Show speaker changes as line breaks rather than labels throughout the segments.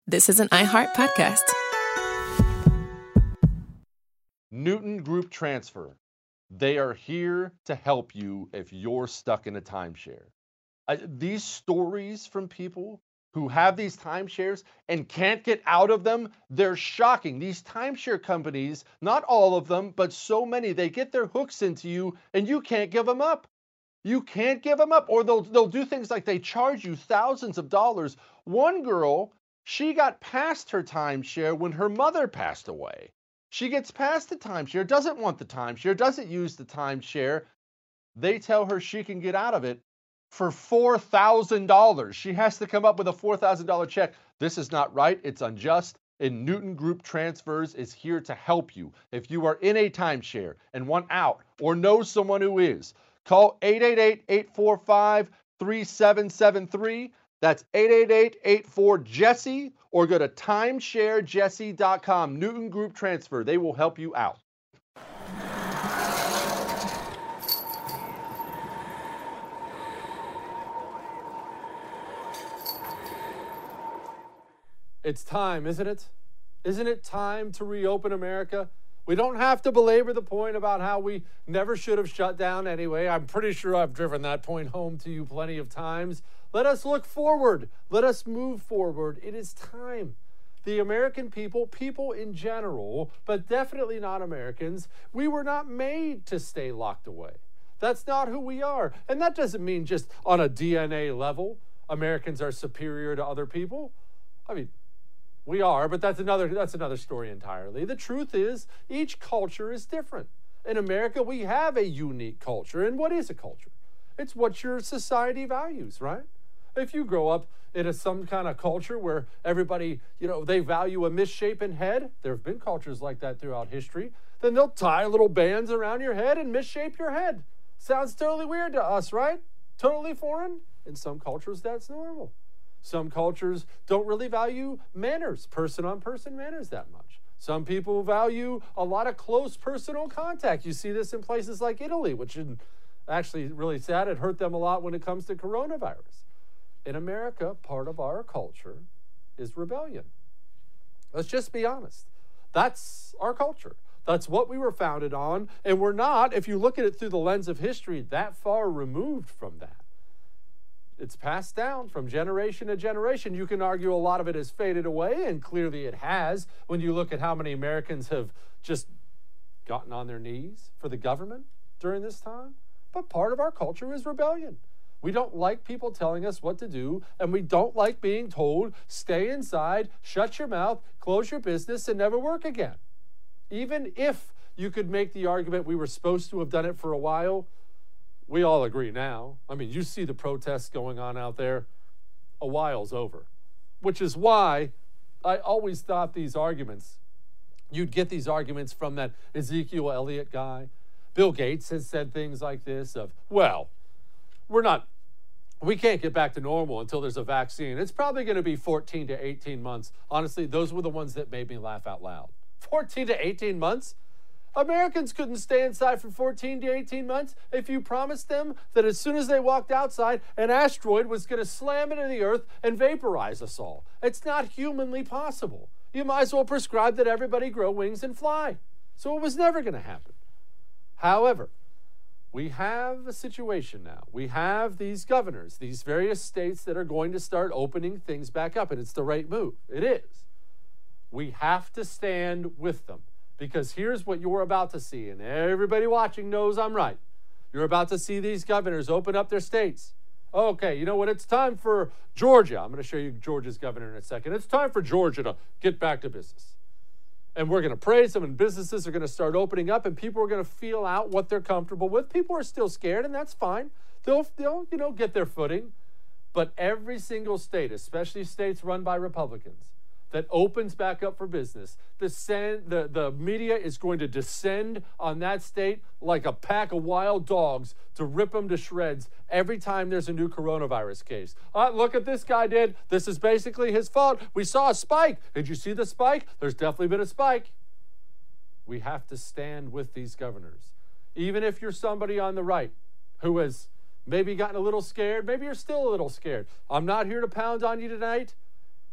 This is an iHeart podcast.
Newton Group Transfer. They are here to help you if you're stuck in a timeshare. These stories from people who have these timeshares and can't get out of them, they're shocking. These timeshare companies, not all of them, but so many, they get their hooks into you and you can't give them up. You can't give them up, or they'll do things like they charge you thousands of dollars. One girl, she got past her timeshare when her mother passed away. She gets past the timeshare, doesn't want the timeshare, doesn't use the timeshare. They tell her she can get out of it for $4,000. She has to come up with a $4,000 check. This is not right. It's unjust. And Newton Group Transfers is here to help you. If you are in a timeshare and want out or know someone who is, call 888-845-3773. That's 888-84-JESSE, or go to timesharejesse.com. Newton Group Transfer. They will help you out.
It's time, isn't it? Isn't it time to reopen America? We don't have to belabor the point about how we never should have shut down anyway. I'm pretty sure I've driven that point home to you plenty of times. Let us look forward. Let us move forward. It is time. The American people, people in general, but definitely not Americans, we were not made to stay locked away. That's not who we are. And that doesn't mean just on a DNA level, Americans are superior to other people. I mean, we are, but that's another story entirely. The truth is, each culture is different. In America, we have a unique culture. And what is a culture? It's what your society values, right? If you grow up in some kind of culture where everybody, they value a misshapen head, there have been cultures like that throughout history, then they'll tie little bands around your head and misshape your head. Sounds totally weird to us, right? Totally foreign. In some cultures, that's normal. Some cultures don't really value manners, person-on-person manners that much. Some people value a lot of close personal contact. You see this in places like Italy, which is actually really sad. It hurt them a lot when it comes to coronavirus. In America, part of our culture is rebellion. Let's just be honest. That's our culture. That's what we were founded on, and we're not, if you look at it through the lens of history, that far removed from that. It's passed down from generation to generation. You can argue a lot of it has faded away, and clearly it has when you look at how many Americans have just gotten on their knees for the government during this time. But part of our culture is rebellion. We don't like people telling us what to do, and we don't like being told, stay inside, shut your mouth, close your business, and never work again. Even if you could make the argument we were supposed to have done it for a while, we all agree now. I mean, you see the protests going on out there. A while's over, which is why I always thought these arguments, you'd get these arguments from that Ezekiel Elliott guy. Bill Gates has said things like this of, well, we can't get back to normal until there's a vaccine. It's probably going to be 14 to 18 months. Honestly, those were the ones that made me laugh out loud. 14 to 18 months? Americans couldn't stay inside for 14 to 18 months if you promised them that as soon as they walked outside, an asteroid was going to slam into the earth and vaporize us all. It's not humanly possible. You might as well prescribe that everybody grow wings and fly. So it was never going to happen. However, we have a situation now. We have these governors, these various states that are going to start opening things back up, and it's the right move. It is. We have to stand with them, because here's what you're about to see, and everybody watching knows I'm right. You're about to see these governors open up their states. Okay, you know what? It's time for Georgia. I'm going to show you Georgia's governor in a second. It's time for Georgia to get back to business. And we're going to praise them, and businesses are going to start opening up, and people are going to feel out what they're comfortable with. People are still scared, and that's fine. They'll get their footing. But every single state, especially states run by Republicans, that opens back up for business, the media is going to descend on that state like a pack of wild dogs to rip them to shreds every time there's a new coronavirus case. Look at this guy did. This is basically his fault. We saw a spike. Did you see the spike? There's definitely been a spike. We have to stand with these governors. Even if you're somebody on the right who has maybe gotten a little scared, maybe you're still a little scared. I'm not here to pound on you tonight.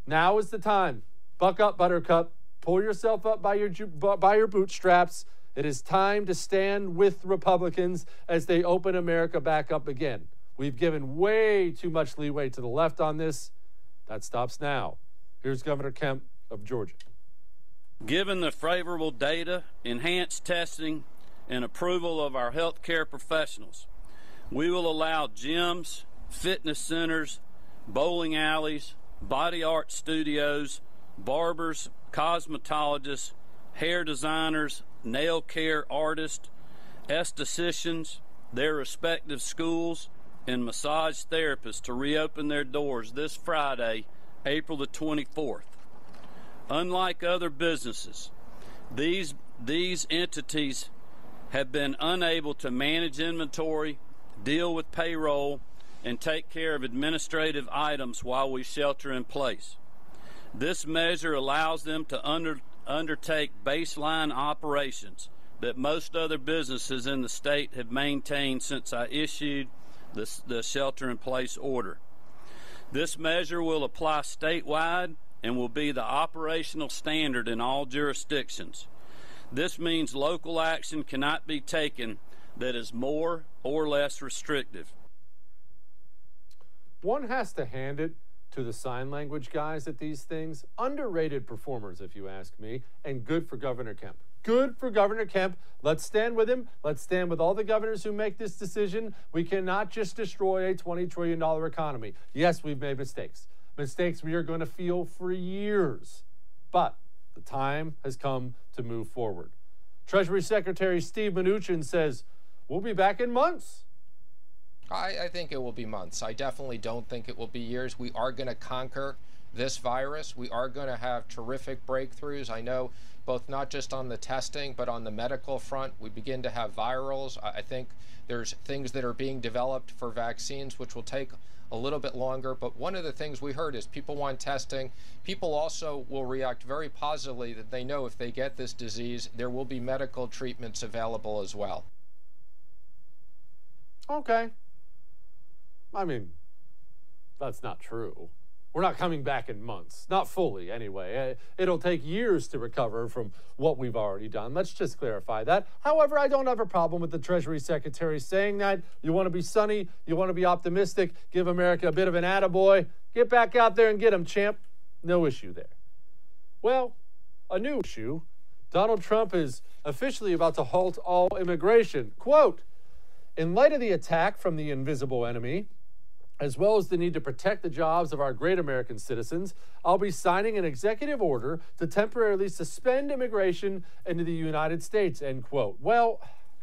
Now is the time. Buck up, Buttercup. Pull yourself up by your bootstraps. It is time to stand with Republicans as they open America back up again. We've given way too much leeway to the left on this. That stops now. Here's Governor Kemp of Georgia.
Given the favorable data, enhanced testing, and approval of our healthcare professionals, we will allow gyms, fitness centers, bowling alleys, body art studios, barbers, cosmetologists, hair designers, nail care artists, estheticians, their respective schools, and massage therapists to reopen their doors this Friday, April the 24th. Unlike other businesses, these entities have been unable to manage inventory, deal with payroll, and take care of administrative items while we shelter in place. This measure allows them to undertake baseline operations that most other businesses in the state have maintained since I issued the shelter-in-place order. This measure will apply statewide and will be the operational standard in all jurisdictions. This means local action cannot be taken that is more or less restrictive.
One has to hand it to the sign language guys at these things. Underrated performers, if you ask me, and good for Governor Kemp. Good for Governor Kemp. Let's stand with him. Let's stand with all the governors who make this decision. We cannot just destroy a $20 trillion economy. Yes, we've made mistakes. Mistakes we are going to feel for years. But the time has come to move forward. Treasury Secretary Steve Mnuchin says, we'll be back in months.
I think it will be months. I definitely don't think it will be years. We are going to conquer this virus. We are going to have terrific breakthroughs. I know both not just on the testing, but on the medical front, we begin to have virals. I think there's things that are being developed for vaccines, which will take a little bit longer. But one of the things we heard is people want testing. People also will react very positively that they know if they get this disease, there will be medical treatments available as well.
Okay. I mean, that's not true. We're not coming back in months. Not fully, anyway. It'll take years to recover from what we've already done. Let's just clarify that. However, I don't have a problem with the Treasury Secretary saying that. You want to be sunny, you want to be optimistic, give America a bit of an attaboy. Get back out there and get him, champ. No issue there. Well, a new issue. Donald Trump is officially about to halt all immigration. Quote, in light of the attack from the invisible enemy, as well as the need to protect the jobs of our great American citizens, I'll be signing an executive order to temporarily suspend immigration into the United States, end quote. Well,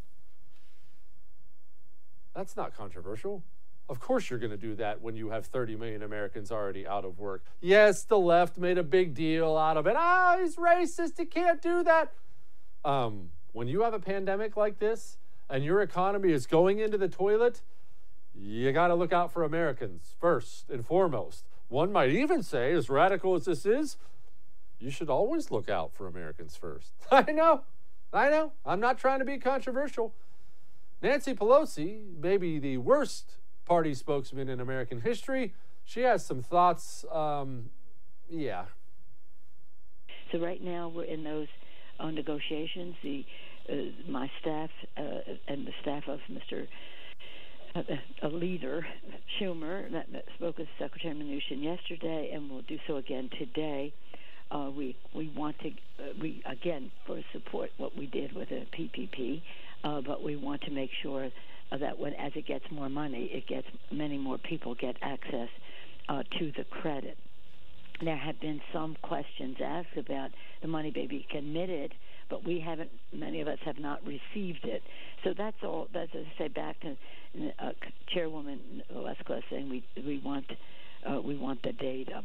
that's not controversial. Of course you're going to do that when you have 30 million Americans already out of work. Yes, the left made a big deal out of it. He's racist, he can't do that. When you have a pandemic like this and your economy is going into the toilet, you got to look out for Americans first and foremost. One might even say, as radical as this is, you should always look out for Americans first. I know. I'm not trying to be controversial. Nancy Pelosi, maybe the worst party spokesman in American history, she has some thoughts. Yeah.
So right now we're in those negotiations. My staff and the staff of Mr. A leader, Schumer, that spoke with Secretary Mnuchin yesterday and will do so again today. We want to, again, for support what we did with the PPP, but we want to make sure that as it gets more money, many more people get access to the credit. There have been some questions asked about the money being committed, but many of us have not received it. So that's all. That's, as I say, back to Chairwoman Lesko saying we want the data.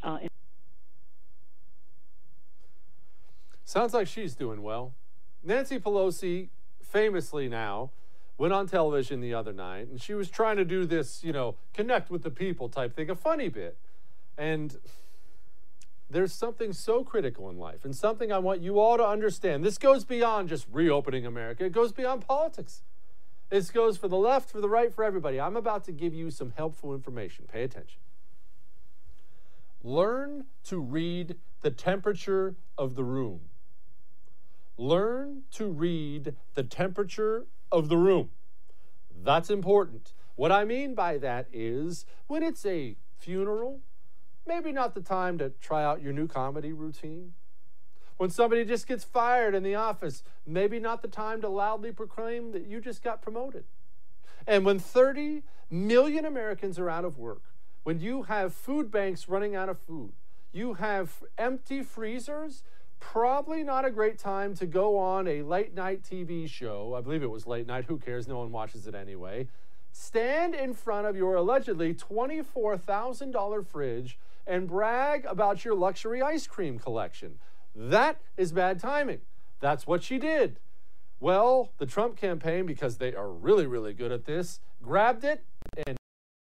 Sounds like she's doing well. Nancy Pelosi, famously now, went on television the other night, and she was trying to do this, connect with the people type thing, a funny bit. And there's something so critical in life and something I want you all to understand. This goes beyond just reopening America. It goes beyond politics. This goes for the left, for the right, for everybody. I'm about to give you some helpful information. Pay attention. Learn to read the temperature of the room. Learn to read the temperature of the room. That's important. What I mean by that is when it's a funeral, maybe not the time to try out your new comedy routine. When somebody just gets fired in the office, maybe not the time to loudly proclaim that you just got promoted. And when 30 million Americans are out of work, when you have food banks running out of food, you have empty freezers, probably not a great time to go on a late night TV show. I believe it was late night. Who cares? No one watches it anyway. Stand in front of your allegedly $24,000 fridge and brag about your luxury ice cream collection. That is bad timing. That's what she did. Well, the Trump campaign, because they are really, really good at this, grabbed it and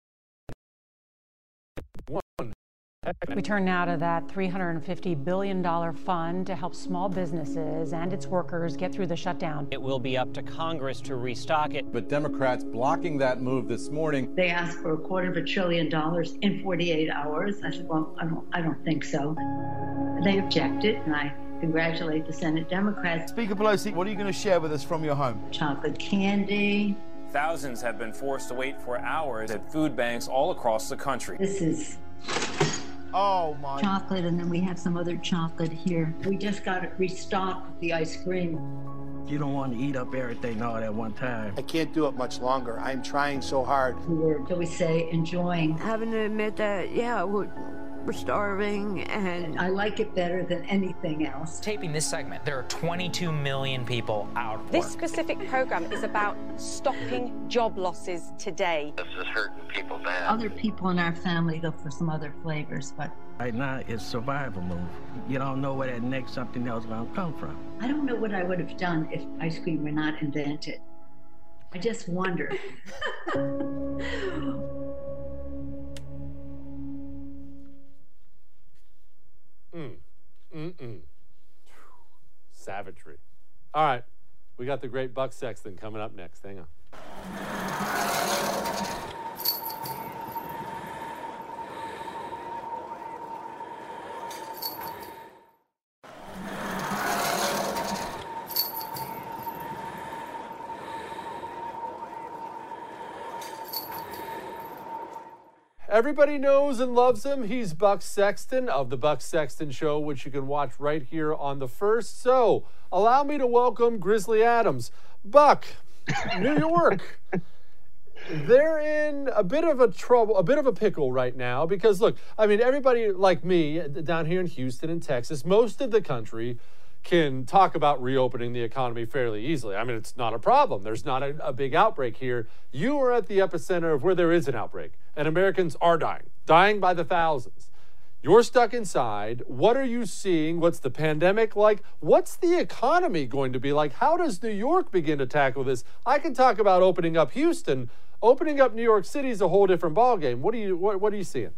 won.
We turn now to that $350 billion fund to help small businesses and its workers get through the shutdown.
It will be up to Congress to restock it.
But Democrats blocking that move this morning.
They asked for $250 billion in 48 hours. I said, well, I don't think so. They objected, and I congratulate the Senate Democrats.
Speaker Pelosi, what are you going to share with us from your home?
Chocolate candy.
Thousands have been forced to wait for hours at food banks all across the country.
This is chocolate, and then we have some other chocolate here. We just got it restocked with the ice cream.
You don't want to eat up everything all at one time.
I can't do it much longer. I'm trying so hard.
We were, shall we say, enjoying.
Having to admit that, yeah, we're starving, and
I like it better than anything else.
Taping this segment, there are 22 million people out of work.
This specific program is about stopping job losses today.
This is hurting people bad.
Other people in our family look for some other flavors, but
right now it's survival mode. You don't know where that next something else is going to come from.
I don't know what I would have done if ice cream were not invented. I just wonder.
Savagery. All right, we got the great Buck Sexton coming up next. Hang on. Everybody knows and loves him. He's Buck Sexton of The Buck Sexton Show, which you can watch right here on The First. So, allow me to welcome Grizzly Adams. Buck, New York. They're in a bit of a pickle right now because, look, I mean, everybody like me down here in Houston and Texas, most of the country can talk about reopening the economy fairly easily. I mean, it's not a problem. There's not a big outbreak here. You are at the epicenter of where there is an outbreak, and Americans are dying by the thousands. You're stuck inside. What are you seeing? What's the pandemic like? What's the economy going to be like? How does New York begin to tackle this? I can talk about opening up Houston. Opening up New York City is a whole different ballgame. What are you seeing?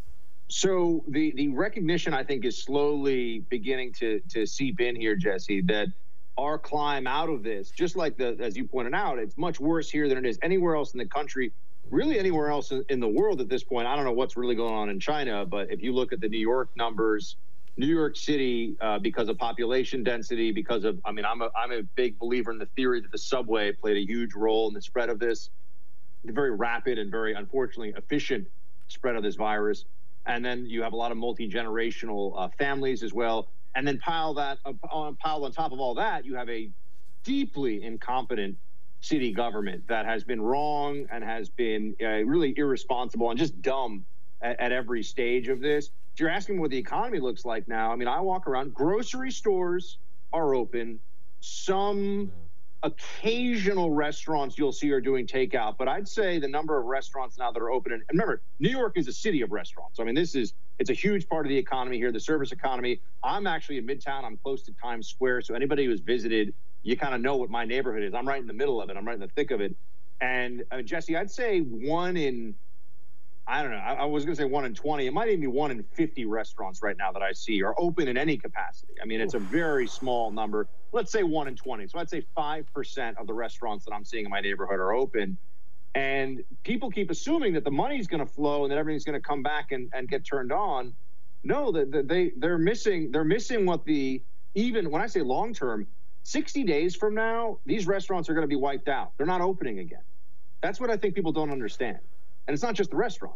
So the recognition, I think, is slowly beginning to seep in here, Jesse, that our climb out of this, just like as you pointed out, it's much worse here than it is anywhere else in the country, really anywhere else in the world at this point. I don't know what's really going on in China, but if you look at the New York numbers, New York City, because of population density, because of, I mean, I'm a big believer in the theory that the subway played a huge role in the spread of this, the very rapid and very, unfortunately, efficient spread of this virus. And then you have a lot of multi-generational families as well. And then piled on top of all that, you have a deeply incompetent city government that has been wrong and has been really irresponsible and just dumb at every stage of this. If you're asking what the economy looks like now, I mean, I walk around, grocery stores are open. Some occasional restaurants you'll see are doing takeout, but I'd say the number of restaurants now that are open, and remember, New York is a city of restaurants. I mean, it's a huge part of the economy here, the service economy. I'm actually in Midtown. I'm close to Times Square, so anybody who's visited, you kind of know what my neighborhood is. I'm right in the middle of it. I'm right in the thick of it. And Jesse, I'd say one in, I don't know, I was going to say 1 in 20. It might even be 1 in 50 restaurants right now that I see are open in any capacity. I mean, it's a very small number. Let's say 1 in 20. So I'd say 5% of the restaurants that I'm seeing in my neighborhood are open. And people keep assuming that the money's going to flow and that everything's going to come back and get turned on. No, they're missing what even when I say long term, 60 days from now, these restaurants are going to be wiped out. They're not opening again. That's what I think people don't understand. And it's not just the restaurant.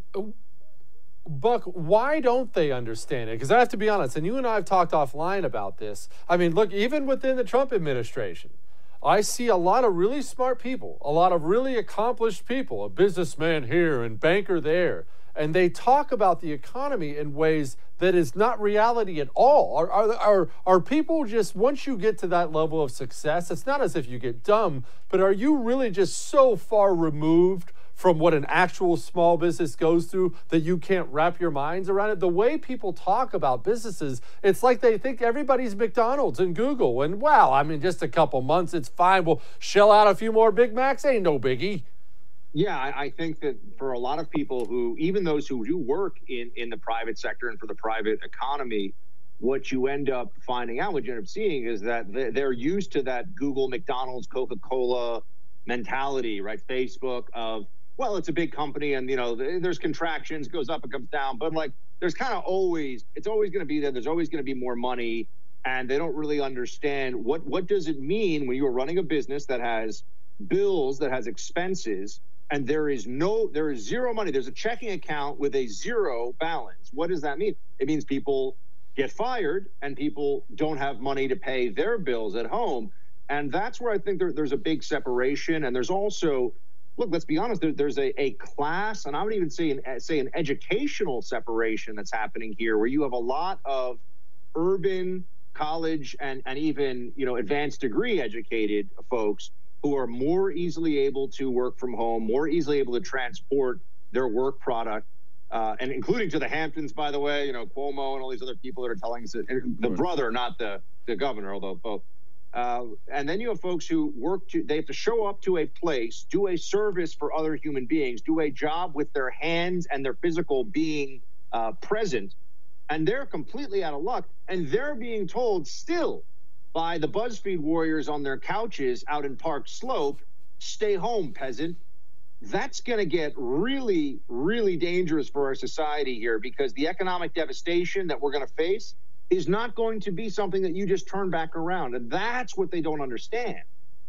Buck, why don't they understand it? Because I have to be honest, and you and I have talked offline about this. I mean, look, even within the Trump administration, I see a lot of really smart people, a lot of really accomplished people, a businessman here and banker there, and they talk about the economy in ways that is not reality at all. Are people just, once you get to that level of success, it's not as if you get dumb, but are you really just so far removed from what an actual small business goes through that you can't wrap your minds around it? The way people talk about businesses, it's like they think everybody's McDonald's and Google. And wow, I mean, just a couple months, it's fine. We'll shell out a few more Big Macs. Ain't no biggie.
Yeah, I think that for a lot of people who, even those who do work in the private sector and for the private economy, what you end up finding out, what you end up seeing is that they're used to that Google, McDonald's, Coca-Cola mentality, right? Facebook of, well, it's a big company and, there's contractions, goes up, it comes down. But like, there's kind of it's always going to be there. There's always going to be more money. And they don't really understand what does it mean when you are running a business that has bills, that has expenses, and there is zero money. There's a checking account with a zero balance. What does that mean? It means people get fired and people don't have money to pay their bills at home. And that's where I think there's a big separation. And there's also, look, let's be honest, there's a class, and I would even say an educational separation that's happening here, where you have a lot of urban college and even, advanced degree educated folks who are more easily able to work from home, more easily able to transport their work product, and including to the Hamptons, by the way, Cuomo and all these other people that are telling us that the brother, not the governor, although both. And then you have folks who they have to show up to a place, do a service for other human beings, do a job with their hands and their physical being present, and they're completely out of luck. And they're being told still by the BuzzFeed warriors on their couches out in Park Slope, stay home, peasant. That's going to get really, really dangerous for our society here, because the economic devastation that we're going to face is not going to be something that you just turn back around. And that's what they don't understand.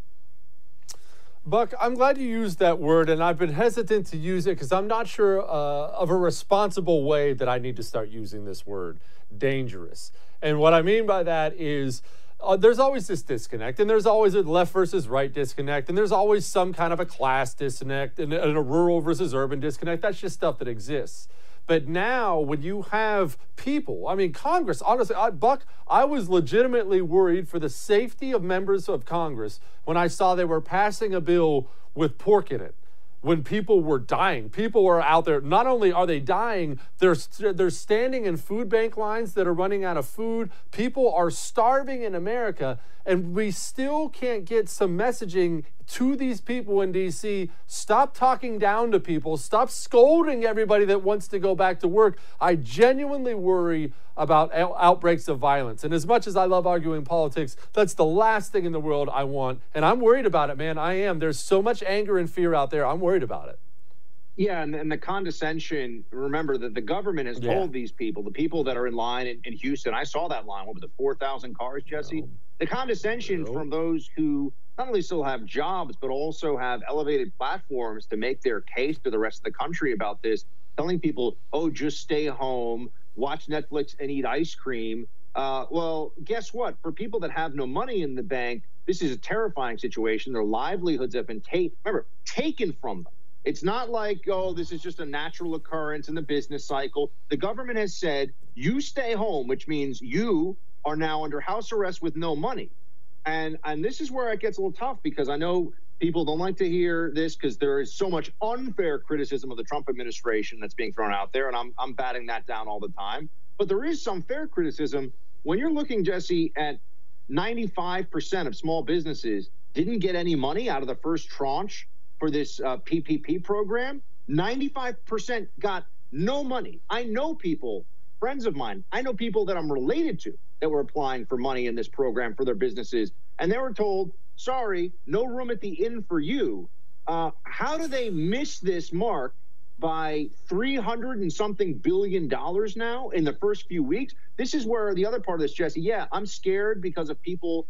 Buck, I'm glad you used that word, and I've been hesitant to use it because I'm not sure of a responsible way that I need to start using this word, dangerous. And what I mean by that is there's always this disconnect, and there's always a left versus right disconnect, and there's always some kind of a class disconnect and a rural versus urban disconnect. That's just stuff that exists. But now when you have people, I mean, Congress, honestly, Buck, I was legitimately worried for the safety of members of Congress when I saw they were passing a bill with pork in it. When people were dying, people were out there. Not only are they dying, they're standing in food bank lines that are running out of food. People are starving in America, and we still can't get some messaging to these people in D.C. Stop talking down to people. Stop scolding everybody that wants to go back to work. I genuinely worry about outbreaks of violence. And as much as I love arguing politics, that's the last thing in the world I want. And I'm worried about it, man. I am. There's so much anger and fear out there. I'm worried about it.
Yeah, and the condescension, remember that the government has told these people, the people that are in line in Houston, I saw that line, what was it, 4,000 cars, Jesse? The condescension from those who not only still have jobs, but also have elevated platforms to make their case to the rest of the country about this, telling people, oh, just stay home, watch Netflix and eat ice cream. Well, guess what? For people that have no money in the bank, this is a terrifying situation. Their livelihoods have been taken from them. It's not like, oh, this is just a natural occurrence in the business cycle. The government has said, you stay home, which means you are now under house arrest with no money. And this is where it gets a little tough, because I know people don't like to hear this because there is so much unfair criticism of the Trump administration that's being thrown out there, and I'm batting that down all the time. But there is some fair criticism. When you're looking, Jesse, at 95% of small businesses didn't get any money out of the first tranche for this PPP program, 95% got no money. I know people, friends of mine, I know people that I'm related to that were applying for money in this program for their businesses, and they were told, sorry, no room at the inn for you. How do they miss this mark by $300 and something billion now in the first few weeks. This is where the other part of this, Jesse. Yeah, I'm scared because of people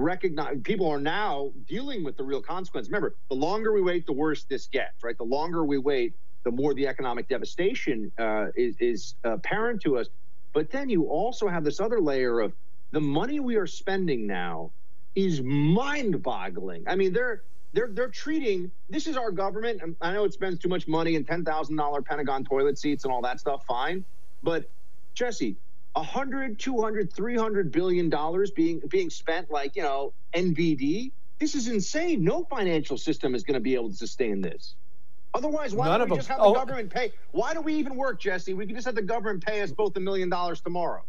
are now dealing with the real consequence. Remember, the longer we wait, the worse this gets, right? The longer we wait, the more the economic devastation is apparent to us. But then you also have this other layer of the money we are spending now is mind-boggling. I mean, they're treating, this is our government, and I know it spends too much money in $10,000 Pentagon toilet seats and all that stuff, fine. But Jesse, $100, $200, $300 billion being spent like, NBD. This is insane. No financial system is going to be able to sustain this. Otherwise, why don't we just have the government pay? Why do we even work, Jesse? We can just have the government pay us both $1 million tomorrow.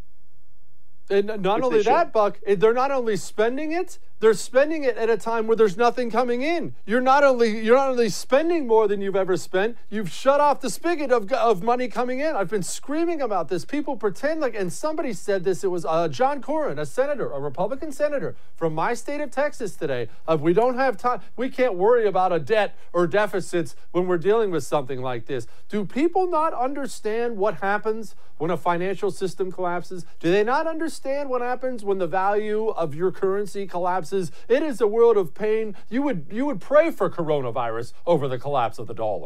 And not only that, Buck, they're not only spending it, they're spending it at a time where there's nothing coming in. You're not only spending more than you've ever spent, you've shut off the spigot of money coming in. I've been screaming about this. People pretend like, and somebody said this, it was John Cornyn, a senator, a Republican senator from my state of Texas today, we don't have time, we can't worry about a debt or deficits when we're dealing with something like this. Do people not understand what happens when a financial system collapses? Do they not understand what happens when the value of your currency collapses? It is a world of pain. You would pray for coronavirus over the collapse of the dollar.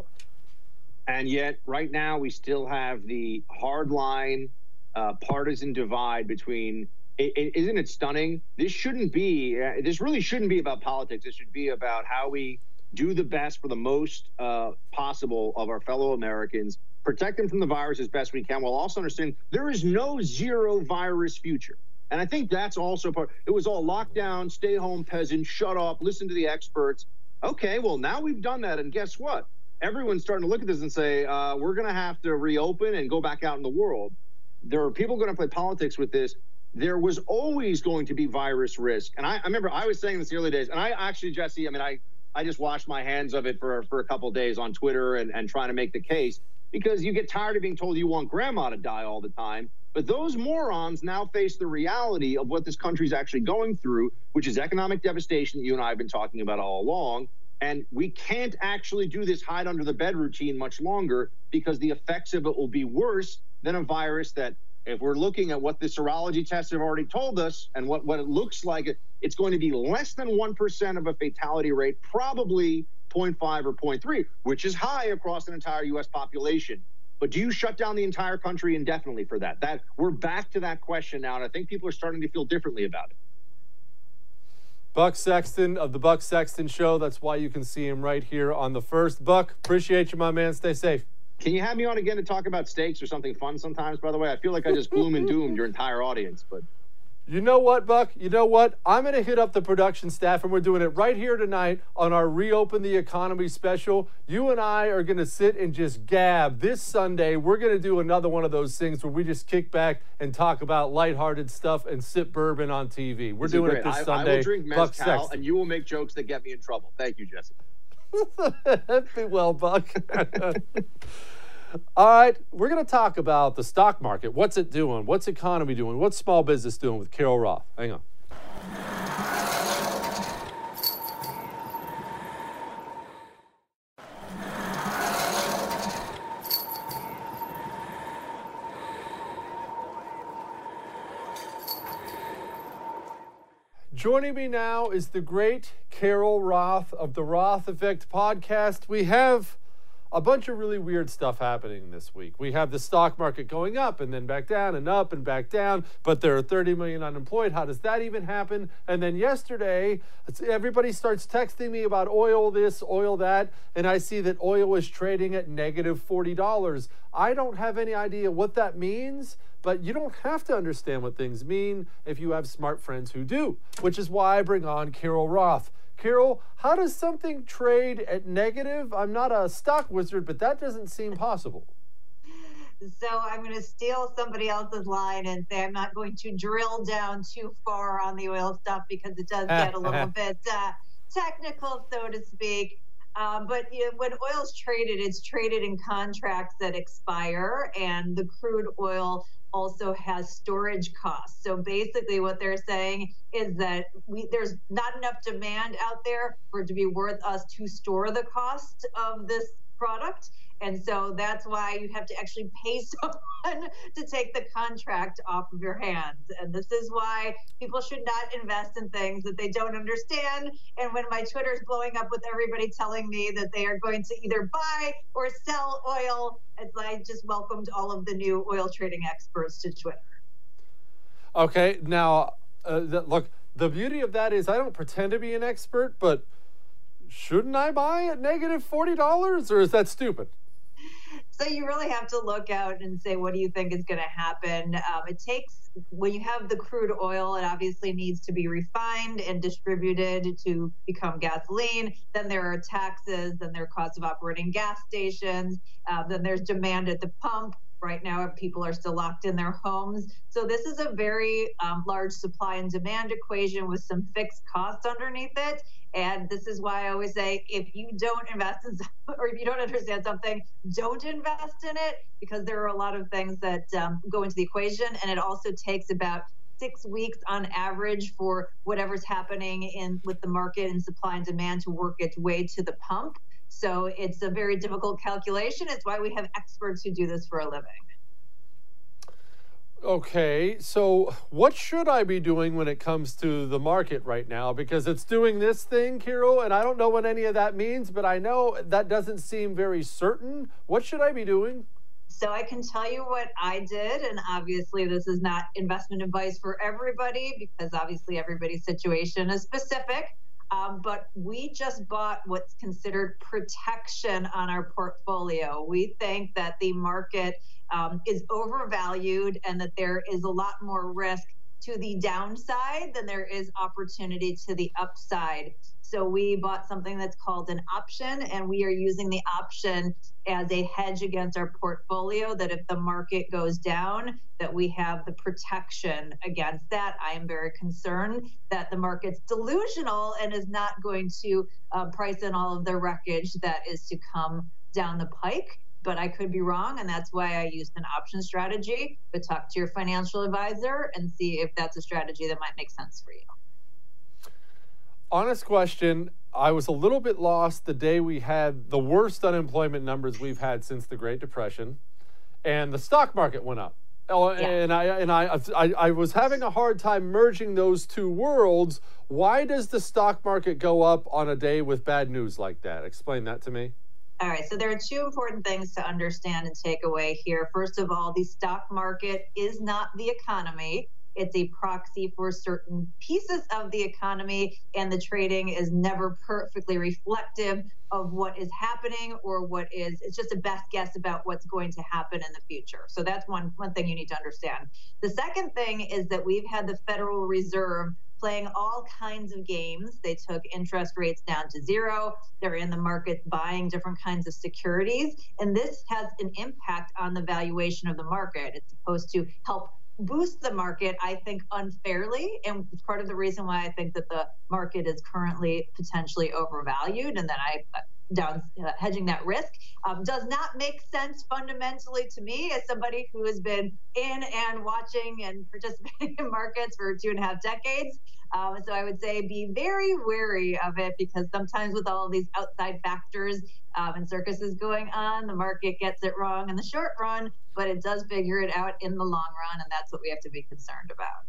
And yet, right now, we still have the hardline partisan divide between. Isn't it stunning? This really shouldn't be about politics. This should be about how we do the best for the most possible of our fellow Americans, protect them from the virus as best we can, while also understanding there is no zero virus future. And I think that's also part. It was all lockdown, stay home, peasant, shut up, listen to the experts. Okay, well, now we've done that. And guess what? Everyone's starting to look at this and say, we're going to have to reopen and go back out in the world. There are people going to play politics with this. There was always going to be virus risk. And I remember I was saying this in the early days. And I actually, Jesse, I just washed my hands of it for a couple of days on Twitter and trying to make the case, because you get tired of being told you want grandma to die all the time. But those morons now face the reality of what this country is actually going through, which is economic devastation that you and I have been talking about all along. And we can't actually do this hide under the bed routine much longer, because the effects of it will be worse than a virus that, if we're looking at what the serology tests have already told us and what it looks like, it's going to be less than 1% of a fatality rate, probably 0.5 or 0.3, which is high across an entire U.S. population. But do you shut down the entire country indefinitely for that? We're back to that question now, and I think people are starting to feel differently about it.
Buck Sexton of the Buck Sexton Show. That's why you can see him right here on The First. Buck, appreciate you, my man. Stay safe.
Can you have me on again to talk about steaks or something fun sometimes, by the way? I feel like I just gloom and doomed your entire audience, but...
You know what, Buck? You know what? I'm going to hit up the production staff, and we're doing it right here tonight on our Reopen the Economy special. You and I are going to sit and just gab. This Sunday, we're going to do another one of those things where we just kick back and talk about lighthearted stuff and sip bourbon on TV. We're doing it this Sunday.
I will drink mezcal, and you will make jokes that get me in trouble. Thank you, Jesse.
Be well, Buck. All right, we're going to talk about the stock market. What's it doing? What's economy doing? What's small business doing with Carol Roth? Hang on. Joining me now is the great Carol Roth of the Roth Effect podcast. We have a bunch of really weird stuff happening this week. We have the stock market going up and then back down and up and back down, but there are 30 million unemployed. How does that even happen? And then yesterday, everybody starts texting me about oil this, oil that, and I see that oil is trading at negative $40. I don't have any idea what that means, but you don't have to understand what things mean if you have smart friends who do, which is why I bring on Carol Roth. Carol, how does something trade at negative? I'm not a stock wizard, but that doesn't seem possible.
So I'm going to steal somebody else's line and say I'm not going to drill down too far on the oil stuff because it does get a little bit technical, so to speak. But when oil's traded, it's traded in contracts that expire, and the crude oil also has storage costs. So basically what they're saying is that there's not enough demand out there for it to be worth us to store the cost of this product. And so that's why you have to actually pay someone to take the contract off of your hands. And this is why people should not invest in things that they don't understand. And when my Twitter is blowing up with everybody telling me that they are going to either buy or sell oil, I just welcomed all of the new oil trading experts to Twitter.
Okay, now, look, the beauty of that is I don't pretend to be an expert, but shouldn't I buy at negative $40, or is that stupid?
So you really have to look out and say, what do you think is going to happen? It takes, when you have the crude oil, it obviously needs to be refined and distributed to become gasoline. Then there are taxes, then there are costs of operating gas stations. Then there's demand at the pump. Right now, people are still locked in their homes. So this is a very large supply and demand equation with some fixed costs underneath it. And this is why I always say, if you don't invest in something, or if you don't understand something, don't invest in it, because there are a lot of things that go into the equation. And it also takes about 6 weeks on average for whatever's happening with the market and supply and demand to work its way to the pump. So it's a very difficult calculation. It's why we have experts who do this for a living.
Okay, so what should I be doing when it comes to the market right now? Because it's doing this thing, Kiro, and I don't know what any of that means, but I know that doesn't seem very certain. What should I be doing?
So I can tell you what I did, and obviously this is not investment advice for everybody, because obviously everybody's situation is specific. But we just bought what's considered protection on our portfolio. We think that the market is overvalued and that there is a lot more risk to the downside than there is opportunity to the upside. So we bought something that's called an option, and we are using the option as a hedge against our portfolio, that if the market goes down, that we have the protection against that. I am very concerned that the market's delusional and is not going to price in all of the wreckage that is to come down the pike. But I could be wrong, and that's why I used an option strategy. But talk to your financial advisor and see if that's a strategy that might make sense for you.
Honest question, I was a little bit lost the day we had the worst unemployment numbers we've had since the Great Depression, and the stock market went up. And I was having a hard time merging those two worlds. Why does the stock market go up on a day with bad news like that? Explain that to me.
All right, so there are two important things to understand and take away here. First of all, the stock market is not the economy. It's a proxy for certain pieces of the economy, and the trading is never perfectly reflective of what is happening or it's just a best guess about what's going to happen in the future. So that's one thing you need to understand. The second thing is that we've had the Federal Reserve playing all kinds of games. They took interest rates down to zero. They're in the market buying different kinds of securities. And this has an impact on the valuation of the market. It's supposed to help boost the market, I think, unfairly. And it's part of the reason why I think that the market is currently potentially overvalued, and that hedging that risk does not make sense fundamentally to me as somebody who has been in and watching and participating in markets for 2.5 decades. So I would say be very wary of it, because sometimes with all of these outside factors and circuses going on, the market gets it wrong in the short run, but it does figure it out in the long run, and that's what we have to be concerned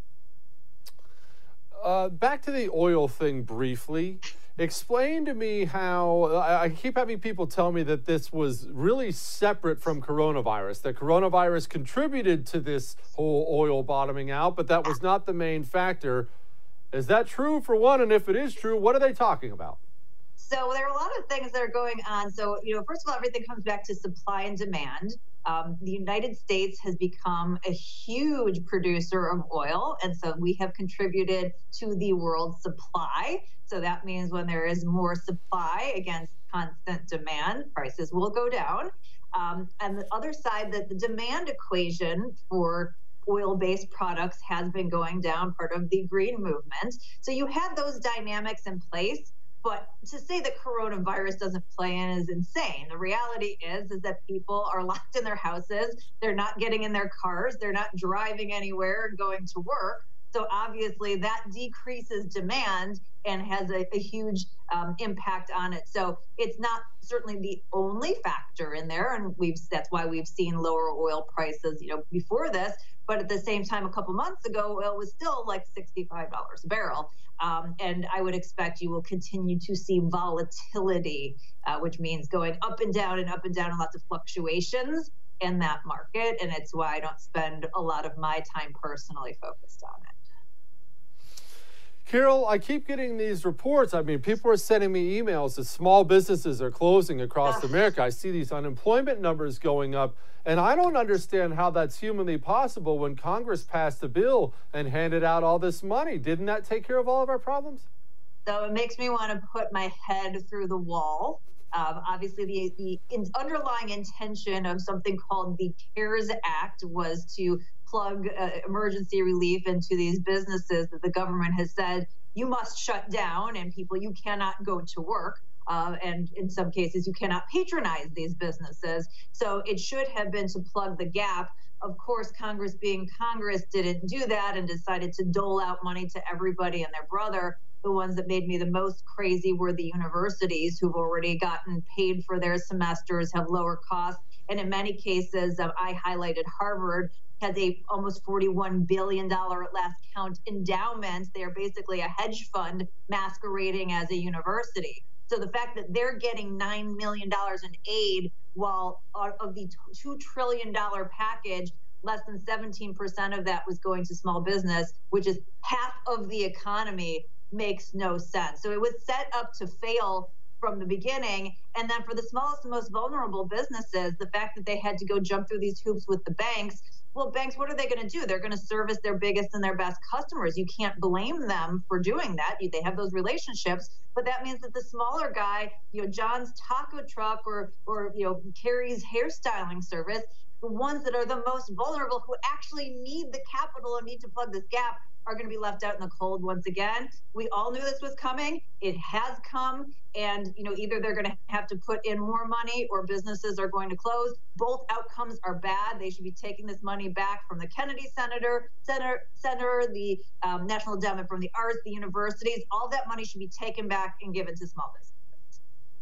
about.
Back to the oil thing briefly. Explain to me how, I keep having people tell me that this was really separate from coronavirus, that coronavirus contributed to this whole oil bottoming out, but that was not the main factor. Is that true, for one? And if it is true, what are they talking about?
So there are a lot of things that are going on. So, first of all, everything comes back to supply and demand. The United States has become a huge producer of oil, and so we have contributed to the world supply. So that means when there is more supply against constant demand, prices will go down. And the other side, that the demand equation for oil-based products has been going down, part of the green movement. So you have those dynamics in place. But to say that coronavirus doesn't play in is insane. The reality is that people are locked in their houses. They're not getting in their cars. They're not driving anywhere and going to work. So obviously that decreases demand and has a huge impact on it. So it's not certainly the only factor in there, and that's why we've seen lower oil prices, before this. But at the same time, a couple months ago, oil was still like $65 a barrel. And I would expect you will continue to see volatility, which means going up and down and lots of fluctuations in that market. And it's why I don't spend a lot of my time personally focused on it.
Carol, I keep getting these reports. I mean, people are sending me emails that small businesses are closing across America. I see these unemployment numbers going up, and I don't understand how that's humanly possible when Congress passed a bill and handed out all this money. Didn't that take care of all of our problems?
So it makes me want to put my head through the wall. Obviously, the underlying intention of something called the CARES Act was to plug emergency relief into these businesses that the government has said you must shut down, and people, you cannot go to work. And in some cases, you cannot patronize these businesses. So it should have been to plug the gap. Of course, Congress being Congress didn't do that and decided to dole out money to everybody and their brother. The ones that made me the most crazy were the universities, who've already gotten paid for their semesters, have lower costs. And in many cases, I highlighted Harvard, has a almost $41 billion at last count endowment. They are basically a hedge fund masquerading as a university. So the fact that they're getting $9 million in aid, while of the $2 trillion package, less than 17% of that was going to small business, which is half of the economy, makes no sense. So it was set up to fail from the beginning. And then for the smallest and most vulnerable businesses, the fact that they had to go jump through these hoops with the banks, well, banks, what are they going to do? They're going to service their biggest and their best customers. You can't blame them for doing that. They have those relationships, but that means that the smaller guy, John's taco truck or Carrie's hairstyling service, the ones that are the most vulnerable, who actually need the capital and need to plug this gap, are going to be left out in the cold once again. We all knew this was coming. It has come. And, either they're going to have to put in more money or businesses are going to close. Both outcomes are bad. They should be taking this money back from the Kennedy Center, the National Endowment from the Arts, the universities. All that money should be taken back and given to small businesses.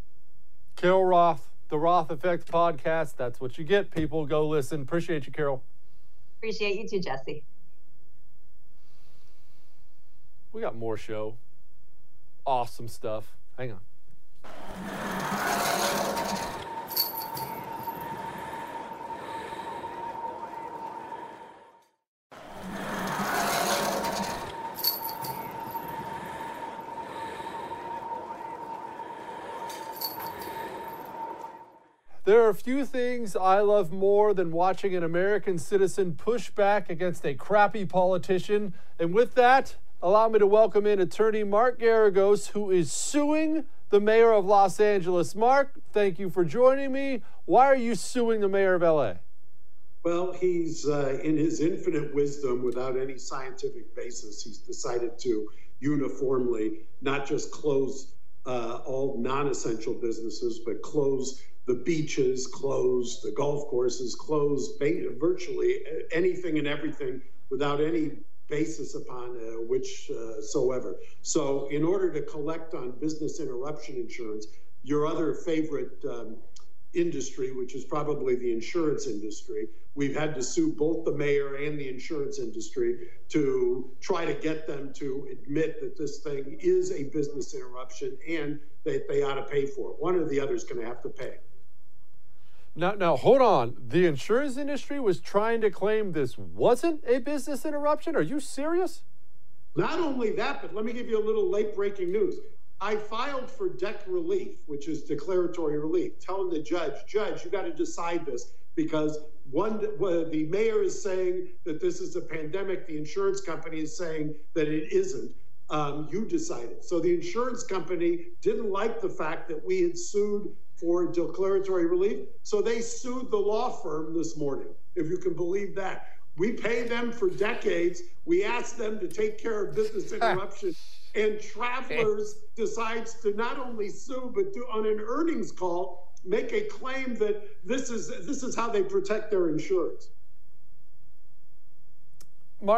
Carol Roth, the Roth Effect podcast. That's what you get, people. Go listen. Appreciate you, Carol.
Appreciate you too, Jesse.
We got more show. Awesome stuff. Hang on. There are a few things I love more than watching an American citizen push back against a crappy politician. And with that, allow me to welcome in attorney Mark Geragos, who is suing the mayor of Los Angeles. Mark, thank you for joining me. Why are you suing the mayor of LA?
Well, he's in his infinite wisdom, without any scientific basis, he's decided to uniformly not just close all non-essential businesses, but close the beaches, close the golf courses, close virtually anything and everything without any basis upon which soever. So in order to collect on business interruption insurance, your other favorite industry, which is probably the insurance industry, we've had to sue both the mayor and the insurance industry to try to get them to admit that this thing is a business interruption and that they ought to pay for it. One or the other is going to have to pay.
Now, hold on. The insurance industry was trying to claim this wasn't a business interruption? Are you serious?
Not only that, but let me give you a little late-breaking news. I filed for DEC relief, which is declaratory relief, telling the judge, you got to decide this, because the mayor is saying that this is a pandemic. The insurance company is saying that it isn't. You decided. So the insurance company didn't like the fact that we had sued for declaratory relief, so they sued the law firm this morning, if you can believe that. We pay them for decades. We asked them to take care of business interruption, and Travelers decides to not only sue, but do, on an earnings call, make a claim that this is how they protect their insurance.
Mark,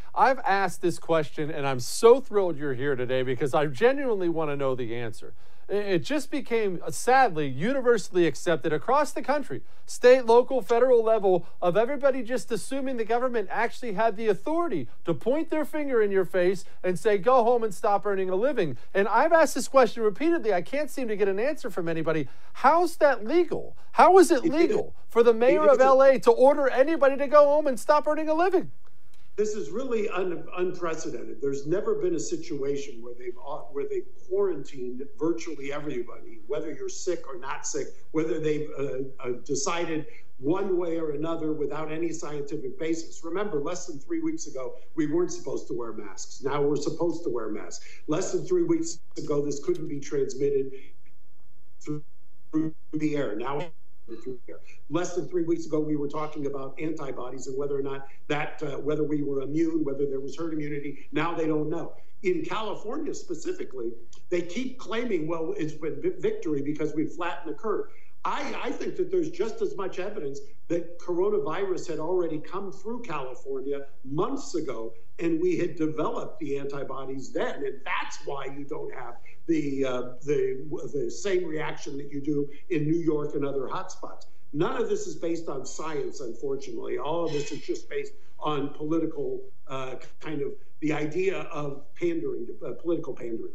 I've asked this question, and I'm so thrilled you're here today because I genuinely want to know the answer. It just became, sadly, universally accepted across the country, state, local, federal level, of everybody just assuming the government actually had the authority to point their finger in your face and say, go home and stop earning a living. And I've asked this question repeatedly. I can't seem to get an answer from anybody. How's that legal? How is it legal for the mayor of LA to order anybody to go home and stop earning a living?
This is really unprecedented. There's never been a situation where they've quarantined virtually everybody, whether you're sick or not sick, whether they've decided one way or another without any scientific basis. Remember, less than 3 weeks ago, we weren't supposed to wear masks. Now we're supposed to wear masks. Less than 3 weeks ago, this couldn't be transmitted through the air. Now through the air. Less than 3 weeks ago, we were talking about antibodies and whether or not that, whether we were immune, whether there was herd immunity. Now they don't know. In California specifically, they keep claiming, well, it's been victory because we flattened the curve. I think that there's just as much evidence that coronavirus had already come through California months ago, and we had developed the antibodies then, and that's why you don't have the same reaction that you do in New York and other hotspots. None of this is based on science, unfortunately. All of this is just based on political kind of the idea of pandering, political pandering.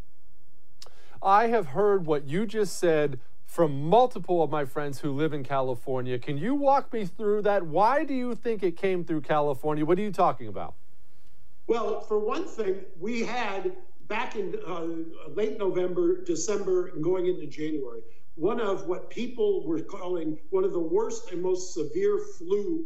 I have heard what you just said from multiple of my friends who live in California. Can you walk me through that? Why do you think it came through California? What are you talking about?
Well, for one thing, we had back in late November, December, and going into January, one of what people were calling one of the worst and most severe flu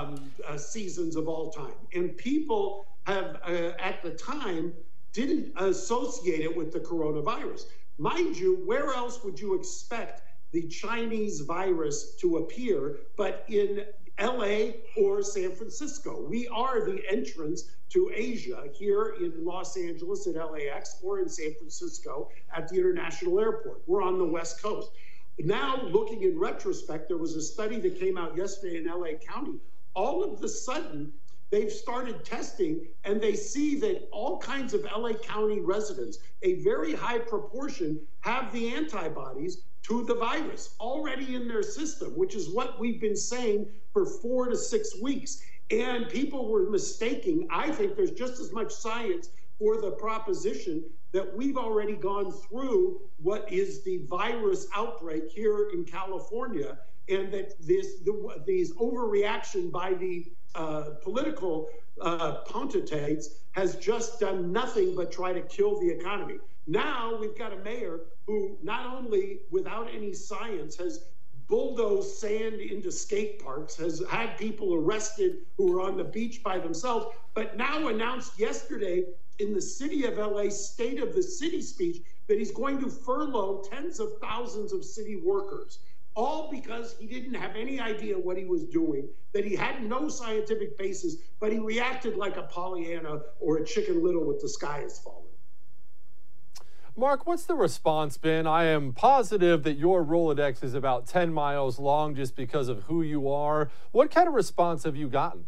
seasons of all time. And people have, at the time, didn't associate it with the coronavirus. Mind you, where else would you expect the Chinese virus to appear but in LA or San Francisco? We are the entrance to Asia here in Los Angeles at LAX or in San Francisco at the International Airport. We're on the West Coast. Now, looking in retrospect, there was a study that came out yesterday in LA County. All of a sudden, they've started testing, and they see that all kinds of LA County residents, a very high proportion, have the antibodies to the virus already in their system, which is what we've been saying for 4 to 6 weeks. And people were mistaking. I think there's just as much science for the proposition that we've already gone through what is the virus outbreak here in California, and that these overreaction by the political potentates has just done nothing but try to kill the economy. Now we've got a mayor who not only without any science has bulldozed sand into skate parks, has had people arrested who were on the beach by themselves, but now announced yesterday in the city of LA State of the City speech that he's going to furlough tens of thousands of city workers. All because he didn't have any idea what he was doing, that he had no scientific basis, but he reacted like a Pollyanna or a Chicken Little with the sky is falling.
Mark, what's the response been? I am positive that your Rolodex is about 10 miles long just because of who you are. What kind of response have you gotten?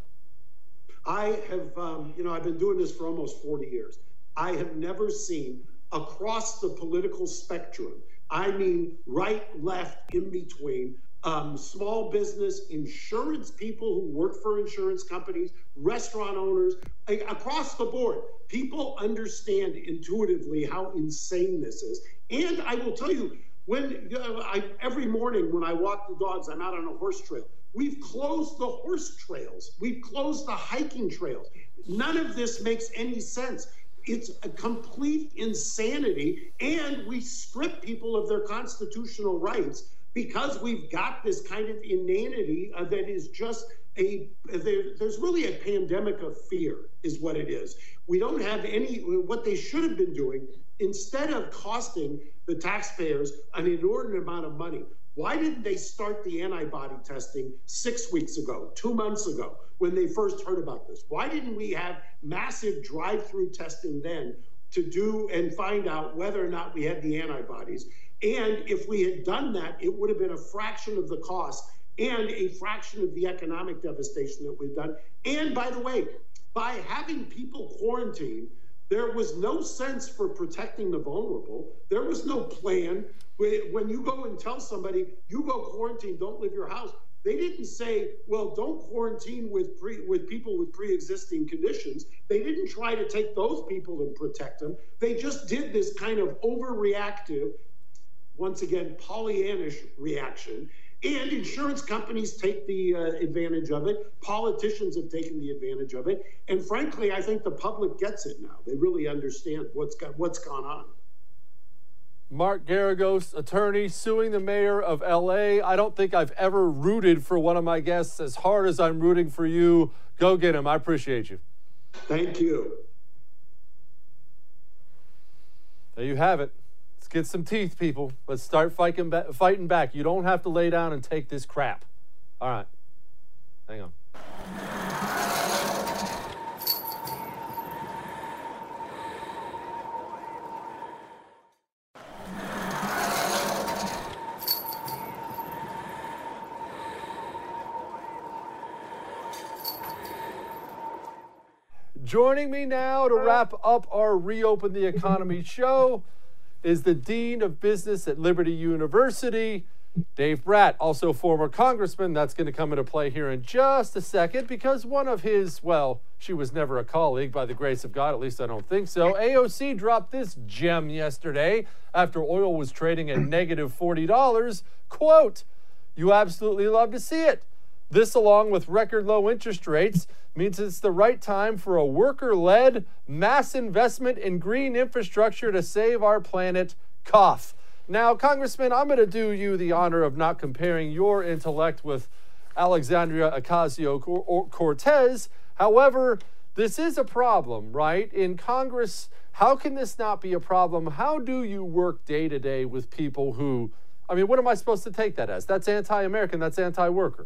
I have, I've been doing this for almost 40 years. I have never seen across the political spectrum, I mean, right, left, in between, small business, insurance people who work for insurance companies, restaurant owners, across the board. People understand intuitively how insane this is. And I will tell you, every morning when I walk the dogs, I'm out on a horse trail. We've closed the horse trails. We've closed the hiking trails. None of this makes any sense. It's a complete insanity, and we strip people of their constitutional rights because we've got this kind of inanity that is just there's really a pandemic of fear is what it is. We don't have what they should have been doing, instead of costing the taxpayers an inordinate amount of money. Why didn't they start the antibody testing 6 weeks ago, 2 months ago, when they first heard about this? Why didn't we have massive drive-through testing then to do and find out whether or not we had the antibodies? And if we had done that, it would have been a fraction of the cost and a fraction of the economic devastation that we've done. And by the way, By having people quarantined, there was no sense for protecting the vulnerable. There was no plan. When you go and tell somebody, you go quarantine, don't leave your house, they didn't say, well, don't quarantine with people with pre-existing conditions. They didn't try to take those people and protect them. They just did this kind of overreactive, once again, Pollyannish reaction. And insurance companies take the advantage of it. Politicians have taken the advantage of it. And frankly, I think the public gets it now. They really understand what's gone on.
Mark Geragos, attorney, suing the mayor of L.A. I don't think I've ever rooted for one of my guests as hard as I'm rooting for you. Go get him. I appreciate you.
Thank you.
There you have it. Let's get some teeth, people. Let's start fighting back. You don't have to lay down and take this crap. All right. Hang on. Joining me now to wrap up our Reopen the Economy show is the Dean of Business at Liberty University, Dave Brat, also former congressman. That's going to come into play here in just a second because one of his, well, she was never a colleague by the grace of God, at least I don't think so. AOC dropped this gem yesterday after oil was trading at negative $40. Quote, "You absolutely love to see it. This, along with record low interest rates, means it's the right time for a worker-led mass investment in green infrastructure to save our planet." Cough. Now, Congressman, I'm going to do you the honor of not comparing your intellect with Alexandria Ocasio-Cortez. However, this is a problem, right? In Congress, how can this not be a problem? How do you work day to day with people who, I mean, what am I supposed to take that as? That's anti-American, that's anti-worker.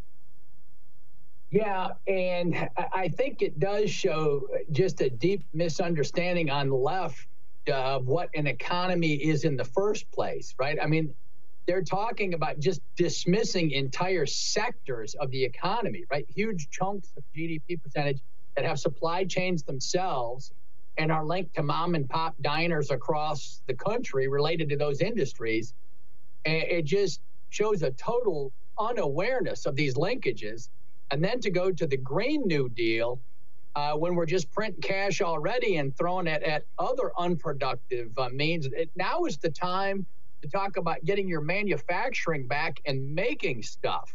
Yeah, and I think it does show just a deep misunderstanding on the left of what an economy is in the first place, right? I mean, they're talking about just dismissing entire sectors of the economy, right? Huge chunks of GDP percentage that have supply chains themselves and are linked to mom and pop diners across the country related to those industries. And it just shows a total unawareness of these linkages. And then to go to the Green New Deal when we're just printing cash already and throwing it at other unproductive means. Now is the time to talk about getting your manufacturing back and making stuff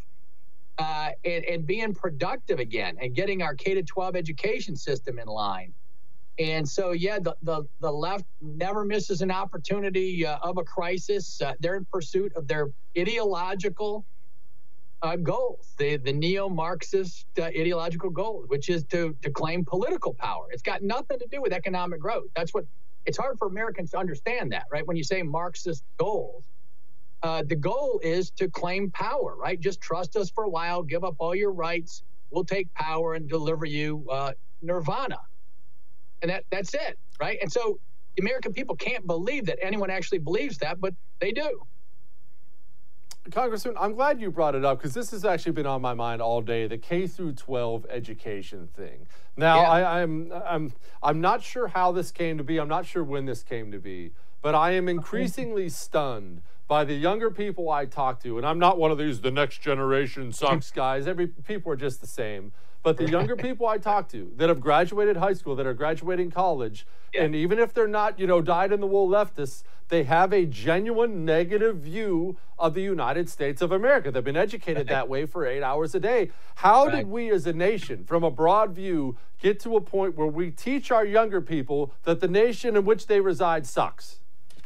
and being productive again and getting our K-12 education system in line. And so, yeah, the left never misses an opportunity of a crisis. They're in pursuit of their ideological goals, the neo-Marxist ideological goals, which is to claim political power. It's got nothing to do with economic growth. That's what, it's hard for Americans to understand that, right? When you say Marxist goals, the goal is to claim power, right? Just trust us for a while, give up all your rights, we'll take power and deliver you nirvana. And that's it, right? And so the American people can't believe that anyone actually believes that, but they do.
Congressman, I'm glad you brought it up because this has actually been on my mind all day, the K through 12 education thing. Now, yeah. I'm not sure how this came to be. I'm not sure when this came to be, but I am increasingly stunned by the younger people I talk to, and I'm not one of these the next generation sucks guys. People are just the same. But the younger people I talk to that have graduated high school, that are graduating college, and even if they're not, dyed-in-the-wool leftists, they have a genuine negative view of the United States of America. They've been educated that way for 8 hours a day. How did we as a nation, from a broad view, get to a point where we teach our younger people that the nation in which they reside sucks?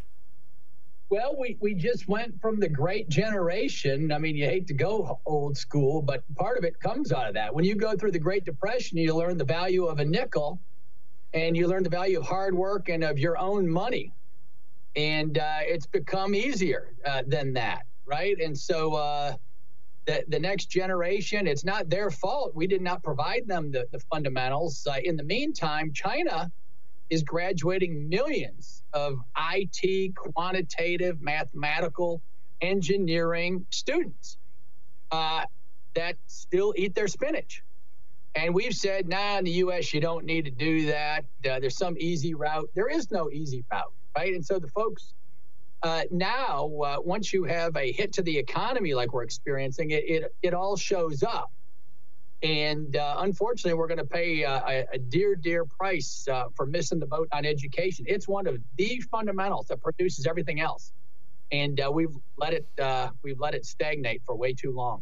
Well, we just went from the great generation. I mean, you hate to go old school, but part of it comes out of that. When you go through the Great Depression, you learn the value of a nickel, and you learn the value of hard work and of your own money. And it's become easier than that, right? And so the next generation, it's not their fault. We did not provide them the fundamentals. In the meantime, China is graduating millions of IT, quantitative, mathematical, engineering students that still eat their spinach. And we've said, in the U.S., you don't need to do that. There's some easy route. There is no easy route, right? And so the folks now, once you have a hit to the economy like we're experiencing, it all shows up. And unfortunately, we're going to pay a dear price for missing the boat on education. It's one of the fundamentals that produces everything else. And we've let it stagnate for way too long.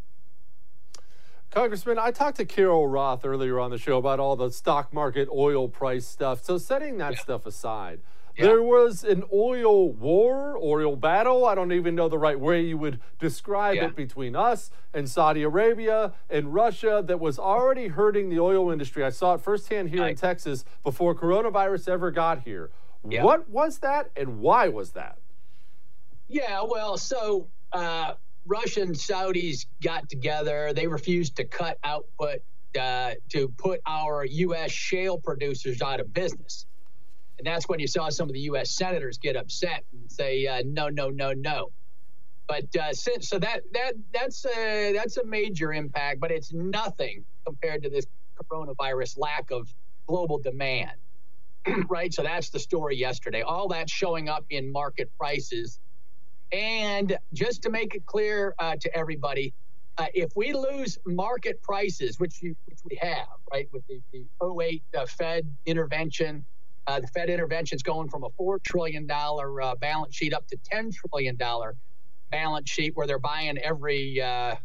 Congressman, I talked to Carol Roth earlier on the show about all the stock market oil price stuff. So setting that stuff aside, there was an oil war, oil battle. I don't even know the right way you would describe it, between us and Saudi Arabia and Russia that was already hurting the oil industry. I saw it firsthand here in Texas before coronavirus ever got here. What was that and why was that?
Yeah, well, so Russia and Saudis got together. They refused to cut output to put our U.S. shale producers out of business. And that's when you saw some of the U.S. senators get upset and say, no. But so that's a major impact, but it's nothing compared to this coronavirus lack of global demand, right? So that's the story yesterday. All that's showing up in market prices. And just to make it clear to everybody, if we lose market prices, which we have, right, with the 2008 Fed intervention, the Fed intervention's going from a $4 trillion balance sheet up to $10 trillion balance sheet, where they're buying every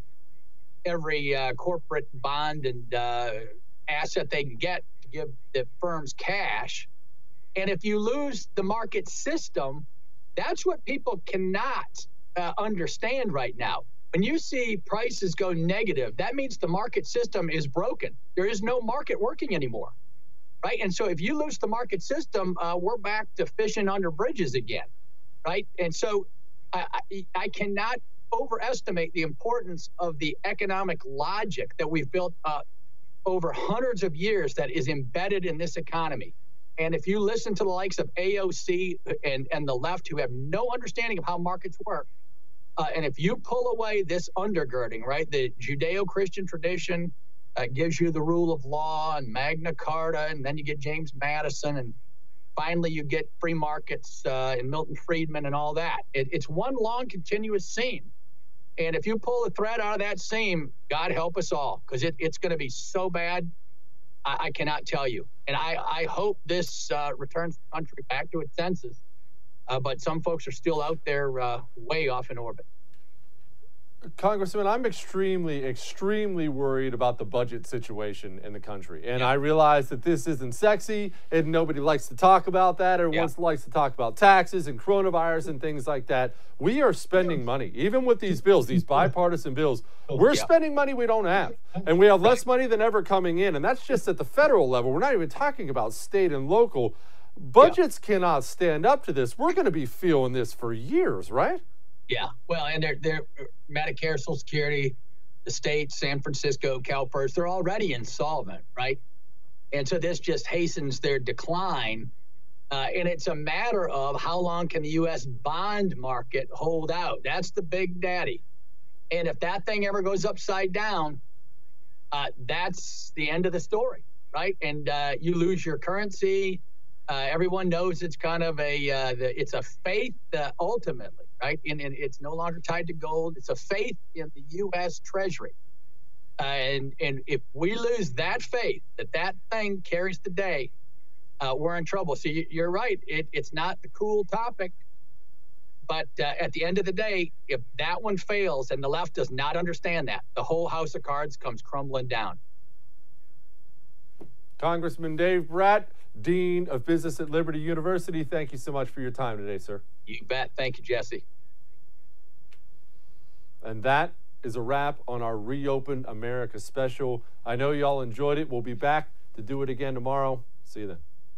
corporate bond and asset they can get to give the firms cash. And if you lose the market system, that's what people cannot understand right now. When you see prices go negative, that means the market system is broken. There is no market working anymore, right? And so if you lose the market system, we're back to fishing under bridges again, right? And so I cannot overestimate the importance of the economic logic that we've built over hundreds of years that is embedded in this economy. And if you listen to the likes of AOC and the left, who have no understanding of how markets work, and if you pull away this undergirding, right, the Judeo-Christian tradition gives you the rule of law and Magna Carta, and then you get James Madison, and finally you get free markets and Milton Friedman and all that. It's one long continuous seam. And if you pull the thread out of that seam, God help us all, because it's going to be so bad. I cannot tell you. And I hope this returns the country back to its senses. But some folks are still out there way off in orbit.
Congressman, I'm extremely worried about the budget situation in the country. And I realize that this isn't sexy and nobody likes to talk about that. Everyone likes to talk about taxes and coronavirus and things like that. We are spending money, even with these bills, these bipartisan bills. We're spending money we don't have. And we have less money than ever coming in. And that's just at the federal level. We're not even talking about state and local. Budgets cannot stand up to this. We're going to be feeling this for years, right?
Yeah, well, and they're Medicare, Social Security, the state, San Francisco, CalPERS, they're already insolvent, right? And so this just hastens their decline. And it's a matter of how long can the U.S. bond market hold out? That's the big daddy. And if that thing ever goes upside down, that's the end of the story, right? And you lose your currency. Everyone knows it's kind of it's a faith ultimately, right? And it's no longer tied to gold. It's a faith in the U.S. Treasury. And if we lose that faith, that thing carries the day, we're in trouble. So you're right. It's not the cool topic. But at the end of the day, if that one fails and the left does not understand that, the whole house of cards comes crumbling down.
Congressman Dave Brat, Dean of Business at Liberty University, thank you so much for your time today, sir.
You bet. Thank you, Jesse.
And that is a wrap on our Reopen America special. I know y'all enjoyed it. We'll be back to do it again tomorrow. See you then.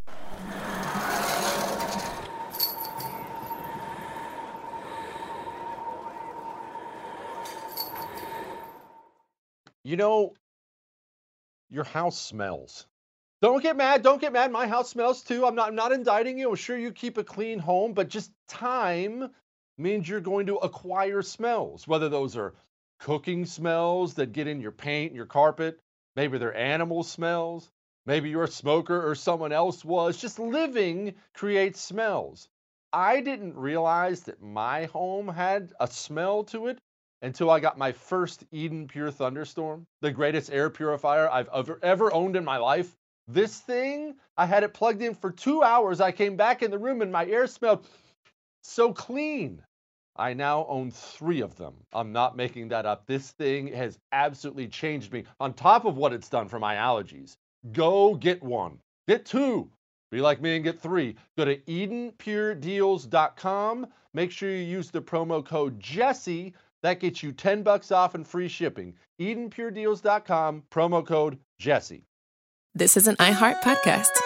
You know, your house smells. Don't get mad. Don't get mad. My house smells too. I'm not indicting you. I'm sure you keep a clean home, but just time means you're going to acquire smells, whether those are cooking smells that get in your paint, your carpet, Maybe their animal smells. Maybe you're a smoker or someone else was. Just living creates smells. I didn't realize that my home had a smell to it until I got my first Eden Pure Thunderstorm, the greatest air purifier I've ever owned in my life. This thing, I had it plugged in for 2 hours. I came back in the room and my air smelled so clean. I now own 3 of them. I'm not making that up. This thing has absolutely changed me on top of what it's done for my allergies. Go get one. Get 2. Be like me and get 3. Go to EdenPureDeals.com. Make sure you use the promo code Jesse. That gets you $10 off and free shipping. EdenPureDeals.com, promo code Jesse.
This is an iHeart podcast.